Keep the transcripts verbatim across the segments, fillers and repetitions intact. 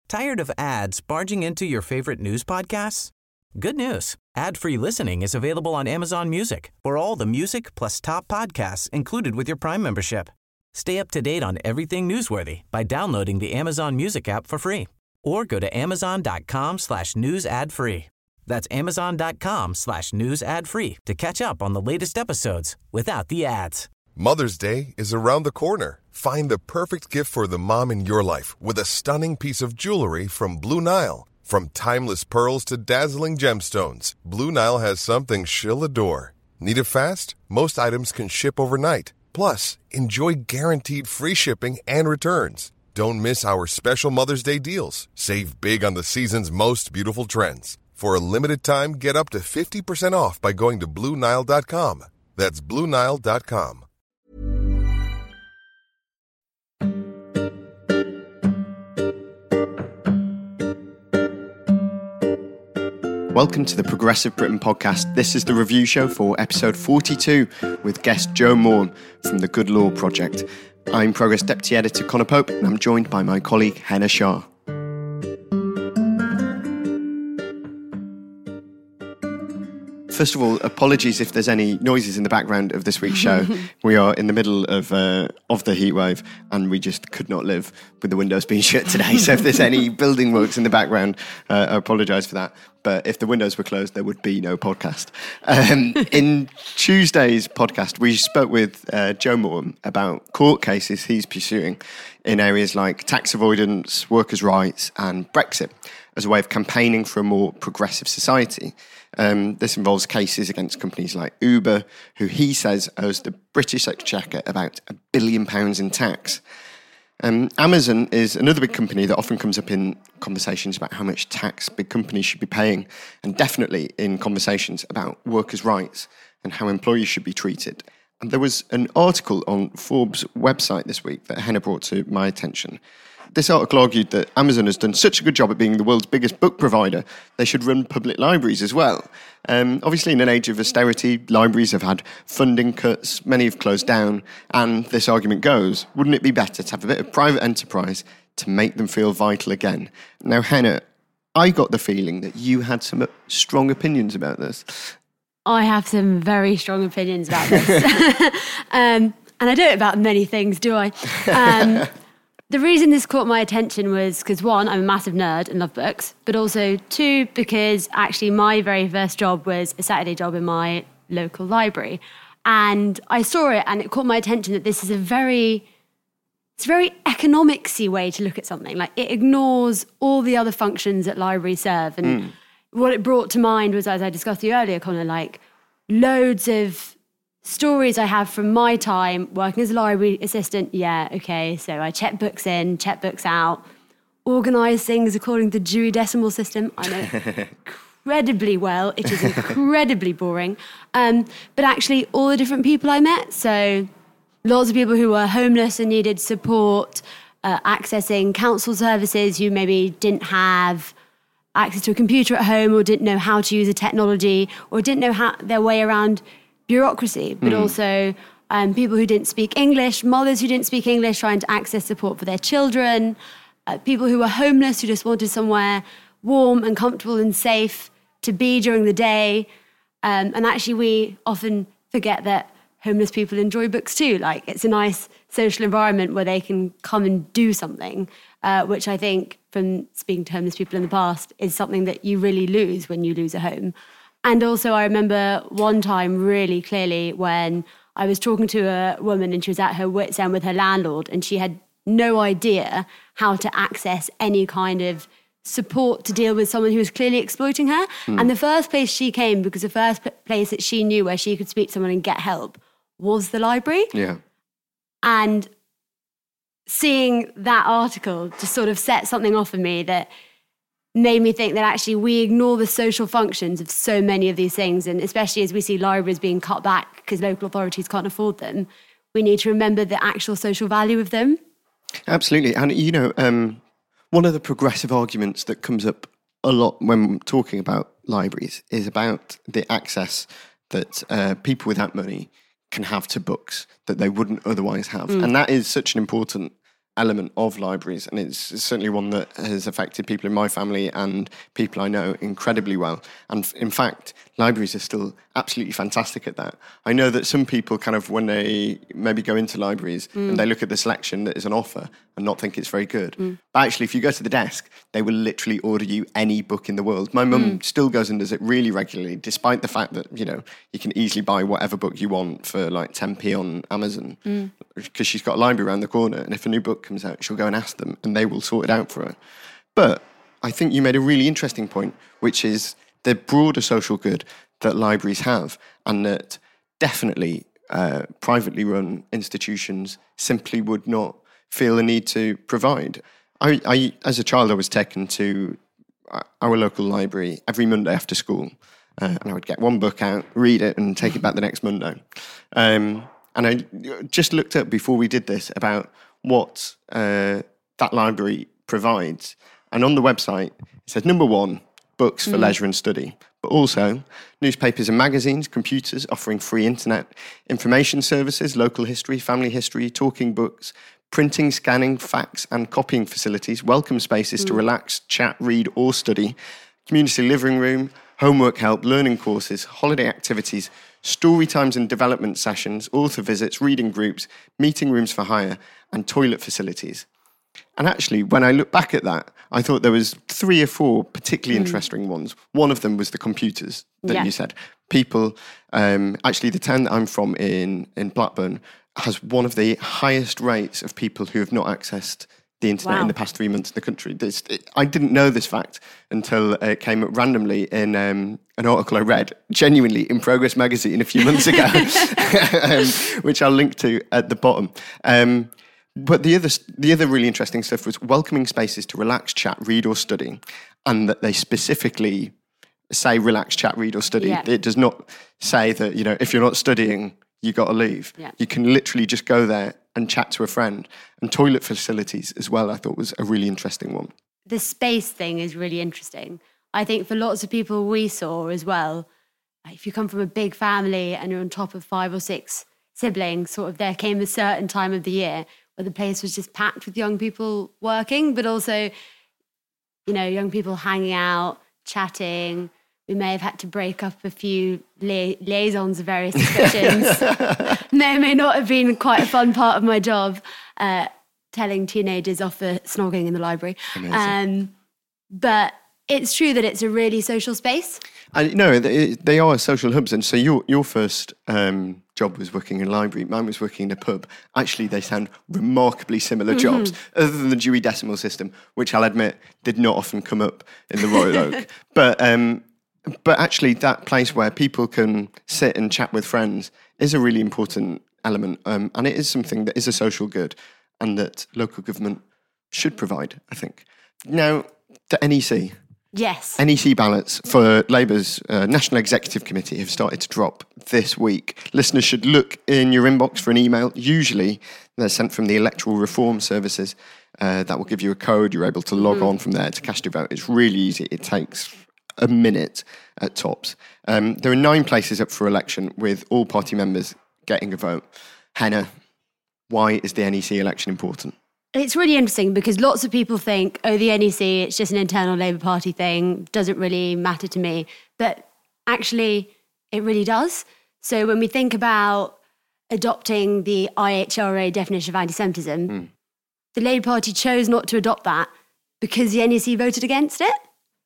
Tired of ads barging into your favorite news podcasts? Good news. Ad-free listening is available on Amazon Music for all the music plus top podcasts included with your Prime membership. Stay up to date on everything newsworthy by downloading the Amazon Music app for free or go to amazon.com slash news ad free. That's amazon.com slash news ad free to catch up on the latest episodes without the ads. Mother's Day is around the corner. Find the perfect gift for the mom in your life with a stunning piece of jewelry from Blue Nile. From timeless pearls to dazzling gemstones, Blue Nile has something she'll adore. Need it fast? Most items can ship overnight. Plus, enjoy guaranteed free shipping and returns. Don't miss our special Mother's Day deals. Save big on the season's most beautiful trends. For a limited time, get up to fifty percent off by going to Blue Nile dot com. That's Blue Nile dot com. Welcome to the Progressive Britain podcast. This is the review show for episode forty-two with guest Joe Morn from the Good Law Project. I'm Progress Deputy Editor Conor Pope and I'm joined by my colleague Henna Shah. First of all, apologies if there's any noises in the background of this week's show. We are in the middle of uh, of the heatwave and we just could not live with the windows being shut today. So if there's any building works in the background, uh, I apologise for that. But if the windows were closed, there would be no podcast. Um, in Tuesday's podcast, we spoke with uh, Joe Morn about court cases he's pursuing in areas like tax avoidance, workers' rights and Brexit as a way of campaigning for a more progressive society. Um, this involves cases against companies like Uber, who he says owes the British Exchequer about a billion pounds in tax. Um, Amazon is another big company that often comes up in conversations about how much tax big companies should be paying, and definitely in conversations about workers' rights and how employees should be treated. And there was an article on Forbes' website this week that Henna brought to my attention. This article argued that Amazon has done such a good job at being the world's biggest book provider, they should run public libraries as well. Um, obviously, in an age of austerity, libraries have had funding cuts, many have closed down, and this argument goes, wouldn't it be better to have a bit of private enterprise to make them feel vital again? Now, Henna, I got the feeling that you had some strong opinions about this. I have some very strong opinions about this. um, and I don't about many things, do I? Um, The reason this caught my attention was because, one, I'm a massive nerd and love books, but also, two, because actually my very first job was a Saturday job in my local library. And I saw it and it caught my attention that this is a very, it's a very economicsy way to look at something. Like, it ignores all the other functions that libraries serve. And mm. what it brought to mind was, as I discussed with you earlier, Conor, like loads of stories I have from my time working as a library assistant. Yeah, okay, so I check books in, check books out, organise things according to the Dewey Decimal System. I know incredibly well. It is incredibly boring. Um, but actually, all the different people I met, so lots of people who were homeless and needed support, uh, accessing council services who maybe didn't have access to a computer at home or didn't know how to use a technology or didn't know how their way around bureaucracy, but mm. also um, people who didn't speak English, mothers who didn't speak English trying to access support for their children, uh, people who were homeless who just wanted somewhere warm and comfortable and safe to be during the day. Um, and actually we often forget that homeless people enjoy books too. Like, it's a nice social environment where they can come and do something, uh, which I think, from speaking to homeless people in the past, is something that you really lose when you lose a home. And also I remember one time really clearly when I was talking to a woman and she was at her wit's end with her landlord and she had no idea how to access any kind of support to deal with someone who was clearly exploiting her. Mm. And the first place she came, because the first place that she knew where she could speak to someone and get help was the library. Yeah. And seeing that article just sort of set something off in me that made me think that actually we ignore the social functions of so many of these things. And especially as we see libraries being cut back because local authorities can't afford them, we need to remember the actual social value of them. Absolutely. And, you know, um, one of the progressive arguments that comes up a lot when talking about libraries is about the access that uh, people without money can have to books that they wouldn't otherwise have. Mm. And that is such an important element of libraries, and it's certainly one that has affected people in my family and people I know incredibly well. And in fact, libraries are still absolutely fantastic at that. I know that some people kind of, when they maybe go into libraries mm. and they look at the selection that is on offer and not think it's very good. Mm. But actually, if you go to the desk, they will literally order you any book in the world. My mum mm. still goes and does it really regularly, despite the fact that, you know, you can easily buy whatever book you want for like ten p on Amazon, because mm. she's got a library around the corner, and if a new book comes out, she'll go and ask them, and they will sort it out for her. But I think you made a really interesting point, which is the broader social good that libraries have, and that definitely uh, privately run institutions simply would not feel the need to provide. I, I, as a child, I was taken to our local library every Monday after school, uh, and I would get one book out, read it, and take it back the next Monday. Um, and I just looked up before we did this about what uh, that library provides. And on the website, it says, number one, books for mm. leisure and study, but also newspapers and magazines, computers offering free internet information services, local history, family history, talking books, printing, scanning, fax and copying facilities, welcome spaces mm. to relax, chat, read or study, community living room, homework help, learning courses, holiday activities, story times and development sessions, author visits, reading groups, meeting rooms for hire, and toilet facilities. And actually, when I look back at that, I thought there was three or four particularly mm. interesting ones. One of them was the computers that yeah. you said. People, um, actually, the town that I'm from in, in Blackburn has one of the highest rates of people who have not accessed the internet wow. in the past three months in the country. This, it, I didn't know this fact until it came up randomly in um, an article I read, genuinely, in Progress magazine a few months ago, um, which I'll link to at the bottom. Um, but the other, the other really interesting stuff was welcoming spaces to relax, chat, read or study, and that they specifically say relax, chat, read or study. Yeah. It does not say that, you know, if you're not studying, you got to leave. Yeah. You can literally just go there and chat to a friend. And toilet facilities as well, I thought was a really interesting one. The space thing is really interesting. I think for lots of people we saw as well, if you come from a big family and you're on top of five or six siblings, sort of there came a certain time of the year where the place was just packed with young people working, but also, you know, young people hanging out, chatting. We may have had to break up a few li- liaisons of various descriptions. May or may not have been quite a fun part of my job, uh, telling teenagers off for snogging in the library. Um, but it's true that it's a really social space. And no, they, they are social hubs. And so your your first um, job was working in a library. Mine was working in a pub. Actually, they sound remarkably similar mm-hmm. jobs, other than the Dewey Decimal System, which I'll admit did not often come up in the Royal Oak. But um, but actually, that place where people can sit and chat with friends is a really important element. Um, and it is something that is a social good and that local government should provide, I think. Now, the N E C. Yes. N E C ballots for Labour's uh, National Executive Committee have started to drop this week. Listeners should look in your inbox for an email. Usually they're sent from the Electoral Reform Services. Uh, that will give you a code. You're able to log mm. on from there to cast your vote. It's really easy. It takes a minute at tops. Um, there are nine places up for election with all party members getting a vote. Hannah, why is the N E C election important? It's really interesting because lots of people think, oh, the N E C, it's just an internal Labour Party thing, doesn't really matter to me. But actually, it really does. So when we think about adopting the I H R A definition of anti-Semitism, mm. the Labour Party chose not to adopt that because the N E C voted against it.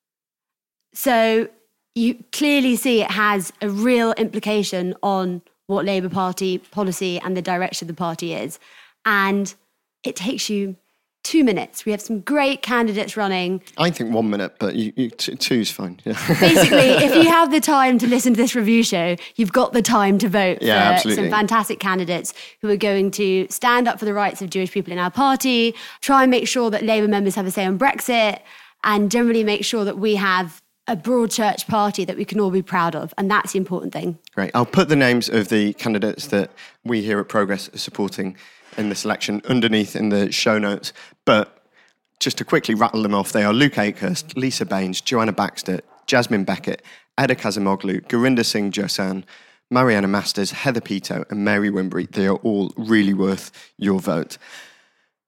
So you clearly see it has a real implication on what Labour Party policy and the direction of the party is. And it takes you two minutes. We have some great candidates running. I think one minute, but you, you, t- two's fine. Yeah. Basically, if you have the time to listen to this review show, you've got the time to vote yeah, for absolutely. some fantastic candidates who are going to stand up for the rights of Jewish people in our party, try and make sure that Labour members have a say on Brexit, and generally make sure that we have a broad church party that we can all be proud of. And that's the important thing. Great. I'll put the names of the candidates that we here at Progress are supporting in this election underneath in the show notes. But just to quickly rattle them off, they are Luke Akehurst, Lisa Baines, Joanna Baxter, Jasmine Beckett, Eda Kazimoglu, Gurinder Singh Josan, Mariana Masters, Heather Pito and Mary Wimbury. They are all really worth your vote.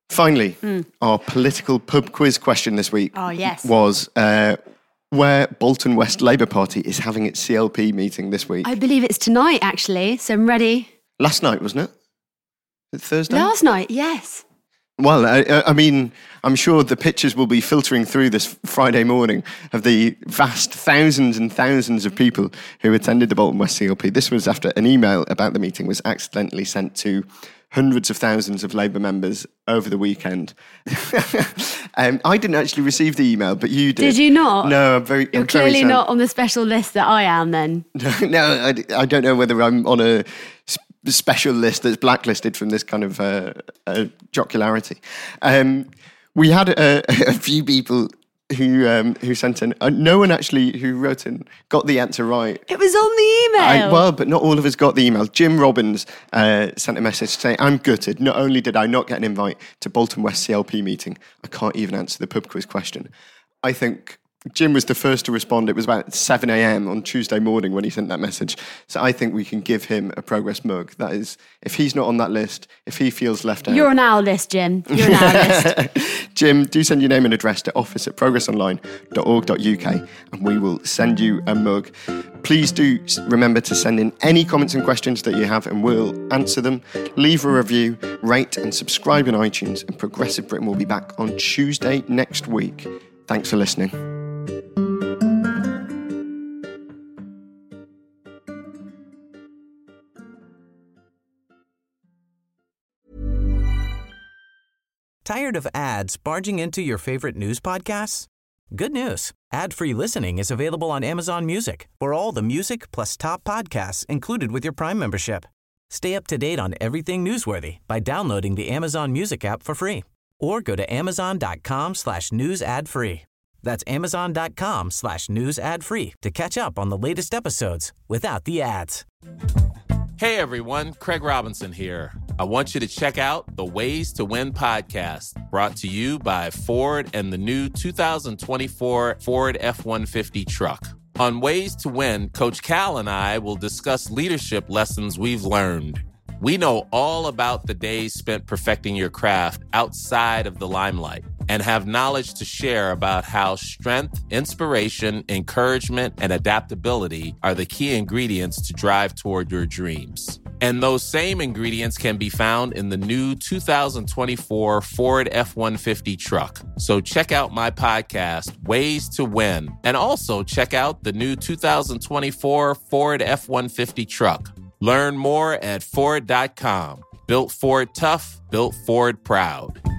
Finally, mm. our political pub quiz question this week oh, yes. was uh, where Bolton West Labour Party is having its C L P meeting this week. I believe it's tonight, actually, so I'm ready. Last night, wasn't it? Was it Thursday? Last night, yes. Well, I, I mean, I'm sure the pictures will be filtering through this Friday morning of the vast thousands and thousands of people who attended the Bolton West C L P. This was after an email about the meeting was accidentally sent to hundreds of thousands of Labour members over the weekend. um, I didn't actually receive the email, but you did. Did you not? No, I'm very You're I'm clearly very not on the special list that I am then. no, I, I don't know whether I'm on a special list that's blacklisted from this kind of uh, uh, jocularity. Um, we had a, a few people who um, who sent in. Uh, no one actually who wrote in got the answer right. It was on the email. I, well, but not all of us got the email. Jim Robbins uh, sent a message saying, "I'm gutted. Not only did I not get an invite to Bolton West C L P meeting, I can't even answer the pub quiz question." I think Jim was the first to respond. It was about seven a.m. on Tuesday morning when he sent that message. So I think we can give him a progress mug. That is, if he's not on that list, if he feels left out. You're on our list, Jim. You're on our list. Jim, do send your name and address to office at progressonline dot org dot U K and we will send you a mug. Please do remember to send in any comments and questions that you have and we'll answer them. Leave a review, rate and subscribe on iTunes, and Progressive Britain will be back on Tuesday next week. Thanks for listening. Tired of ads barging into your favorite news podcasts? Good news. Ad-free listening is available on Amazon Music for all the music plus top podcasts included with your Prime membership. Stay up to date on everything newsworthy by downloading the Amazon Music app for free or go to amazon.com slash news ad free. That's amazon.com slash news ad free to catch up on the latest episodes without the ads. Hey everyone, Craig Robinson here. I want you to check out the Ways to Win podcast, brought to you by Ford and the new two thousand twenty-four Ford F one fifty truck. On Ways to Win, Coach Cal and I will discuss leadership lessons we've learned. We know all about the days spent perfecting your craft outside of the limelight and have knowledge to share about how strength, inspiration, encouragement, and adaptability are the key ingredients to drive toward your dreams. And those same ingredients can be found in the new two thousand twenty-four Ford F one fifty truck. So check out my podcast, Ways to Win, and also check out the new two thousand twenty-four Ford F one fifty truck. Learn more at Ford dot com. Built Ford tough, built Ford proud.